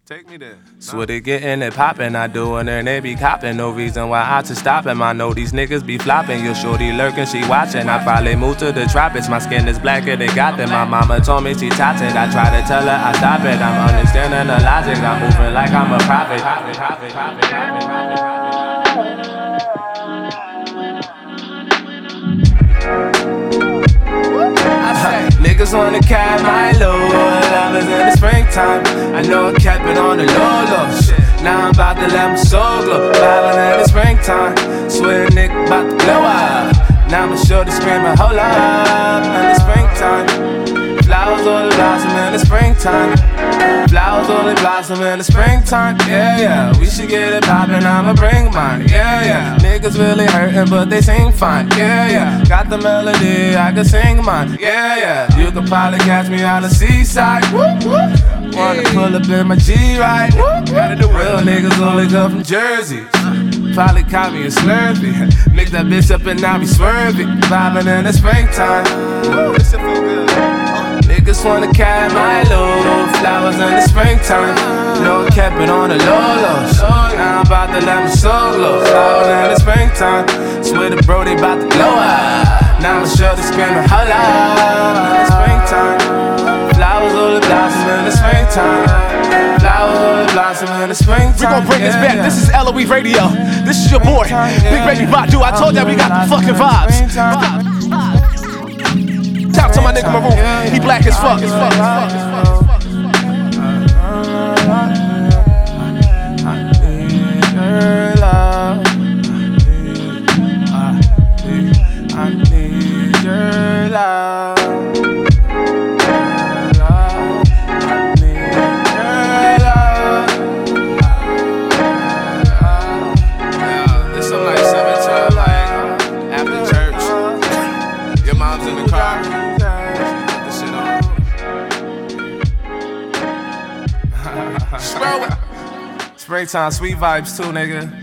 Take me there. Swear they getting it poppin', I doin' and they be coppin'. No reason why I to stop him. I know these niggas be floppin'. Your shorty lurkin', she watchin'. I probably moved to the tropics. My skin is blacker, they got them. My mama told me she toxic. I try to tell her I stop it. I'm understanding the logic. I'm moving like I'm a prophet. Niggas on the cab, my low, lovers in the springtime. I know I kept it on the low. Now I'm about to let my soul glow. Loving in the springtime. Swear nigga about to glow up. Now I'ma show the screaming, hold up. In the springtime. Flowers only blossom in the springtime. Flowers only blossom in the springtime. Yeah. We should get it poppin', I'ma bring mine. Yeah. Niggas really hurtin', but they sing fine. Yeah. Got the melody, I can sing mine. Yeah. You could probably catch me on the seaside. Wanna pull up in my G-Ride. Real niggas only come from Jersey. Probably caught me a Slurpee. Mix that bitch up and now be swerving. Vibing in the springtime. This shit feel good. Niggas wanna carry my load. Flowers in the springtime. No, kept it on the low. Now I'm about to let my soul glow. Flowers in the springtime. Swear the bro, they about to glow up. Now I'm sure they screaming, holla. In the springtime. Flowers only blossom in the springtime. Flowers only blossom in the springtime. We gon' bring this back. This is LOE Radio. This is your boy, Big Baby Badu. I told ya we got the fucking vibes. Shout out to my nigga Maroon. He black as fuck. I need your love. Springtime, sweet vibes too, nigga.